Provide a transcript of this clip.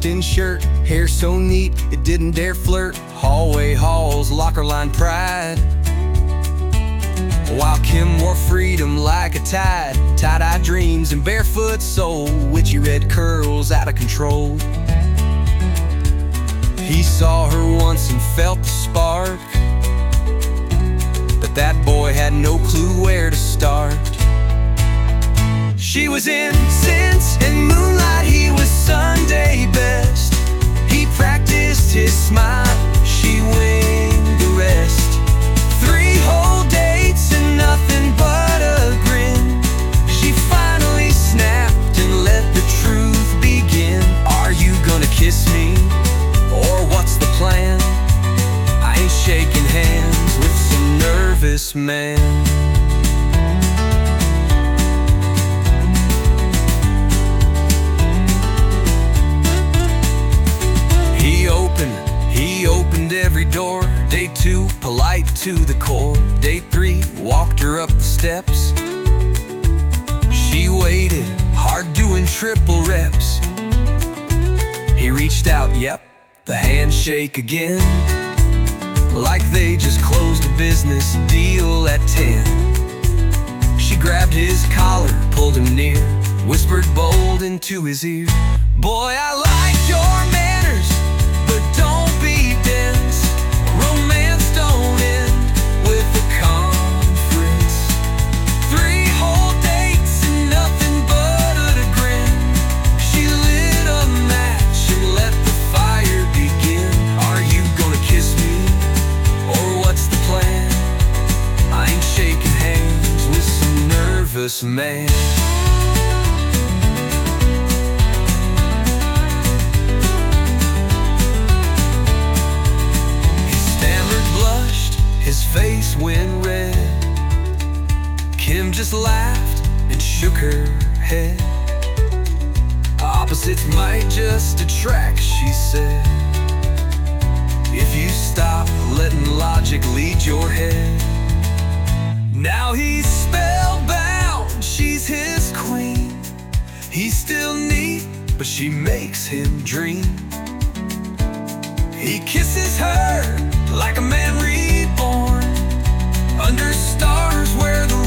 tucked-in shirt, hair so neat it didn't dare flirt. Hallway halls, locker-lined pride, while Kim wore freedom like a tide. Tie-dye dreams and barefoot soul, witchy red curls out of control. He saw her once and felt the spark, but that boy had no clue where to start. She was incense and moonlight, he was Sunday best. He practiced his smile, she winged the rest. 3 whole dates and nothing but a grin. She finally snapped and let the truth begin. Are you gonna kiss me, or what's the plan? I ain't shaking hands with some nervous man. He opened every door. Day 2, polite to the core. Day 3, walked her up the steps. She waited, hard doing triple reps. He reached out, yep, the handshake again, like they just closed a business deal at 10. She grabbed his collar, pulled him near, whispered bold into his ear, boy, I like your manners, but don't be dense. Romance don't end with a conference. 3 whole dates and nothing but a grin. She lit a match and let the fire begin. Are you gonna kiss me, or what's the plan? I ain't shaking hands with some nervous man. His face went red. Kim just laughed and shook her head. Opposites might just attract, she said, if you stop letting logic lead your head. Now he's spellbound, she's his queen. He's still neat, but she makes him dream. He kisses her like a man reborn, under stars where the